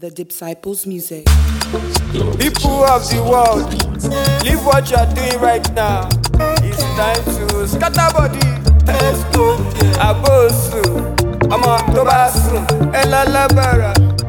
The Disciples Music. People of the world, leave what you are doing right now. It's time to scatter body. Let's go. Abosu, Ama Tobasu, Ella Labara.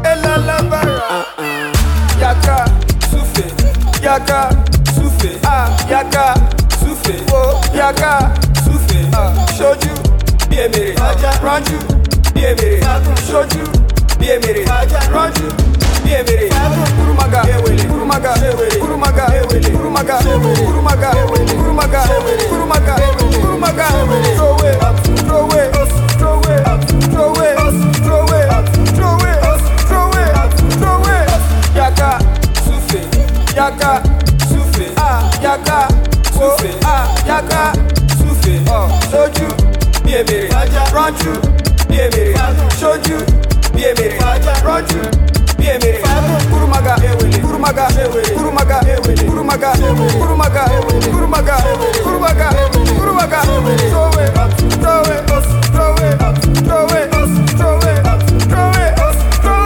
Yaka, Sufe, Yaka, Sufe, Yaka, Sufe, Yaka, Sufe, Shoju, Biemere, Ranju, Biemere, Shoju, Biemere, Ranju, Biemere, Kurumaga, Kurumaga, Kurumaga, Kurumaga, Kurumaga, Kurumaga, Kurumaga, Kurumaga, throw away, throw away, throw away, throw away, throw away, throw away, throw away, throw away. Yaka, Sufe, Yaka, Sufe, Yaka, Sufe, Yaka, Sufe, Shoju, Biemere, Ranju, Biemere, Shoju, Biemere, Ranju, Biemere, Kurumaga, Kurumaga, Kurumaga, Kurumaga, Kurumaga, Kurumaga, Kurumaga, Kurumaga, throw away, throw away, throw away, throw away, throw away, throw away, throw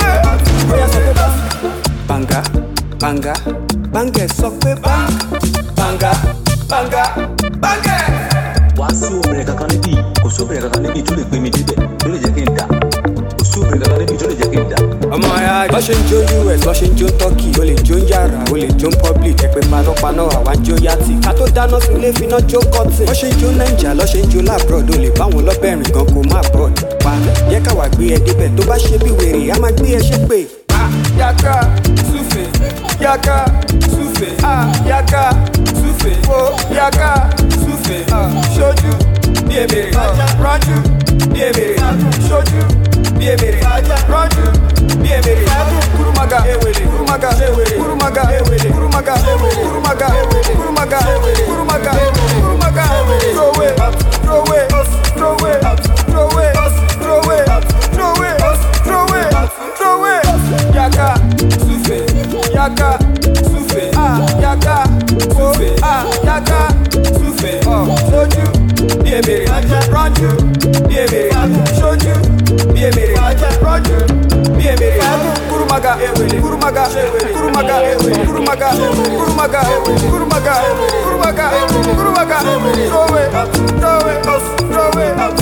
away. Banga, banga, banga, sokwe bang, banga, banga, banga. Wàá sí obìnrin kankan níbí, kò sí obìnrin kankan níbí tó lè gbé mi débẹ̀, tó lè jẹ́ kí n dà. Kò sí obìnrin kankan níbí tó lè jẹ́ kí n dà. Ọmọ ya bọ́ ṣe ń jó US, bọ́ ṣe ń jó Turkey, o lè jó yàrá, o lè jó public, ẹ̀pẹ́ panápaná, àwa ń jó yàtì. Ká tó dáná sun ilé finá jó cotton. Bọ́ ṣe ń jó Naija, lọ́ ṣe ń jó labroad, o lè báwọn lọ́bẹ̀rìn gan kó má broad. Pa yẹ káwa gbé ẹ débẹ̀, tó bá ṣe bí wèrè, á máa gbé ẹ ṣépè. Yaka, Sufe, Yaka, Sufe, Yaka, Sufe, Yaka, Sufe, Shoju, Biemere, Ranju, Biemere, Shoju, Biemere, Ranju, Biemere, Kurumaga, Kurumaga, Kurumaga, Kurumaga, Kurumaga, Kurumaga, Kurumaga, Kurumaga, throw away, throw away, throw away, throw away, throw away, throw away, throw away, throw away. Yaka, Sufe, Yaka, Sufe, Yaka, Sufe, Yaka, Sufe, Shoju, Biemere, Ranju, Biemere, Shoju, Biemere, Ranju, Biemere, Kurumaga, Kurumaga, Kurumaga, Kurumaga, Kurumaga, Kurumaga, Kurumaga, Kurumaga, throw away, throw away, throw away.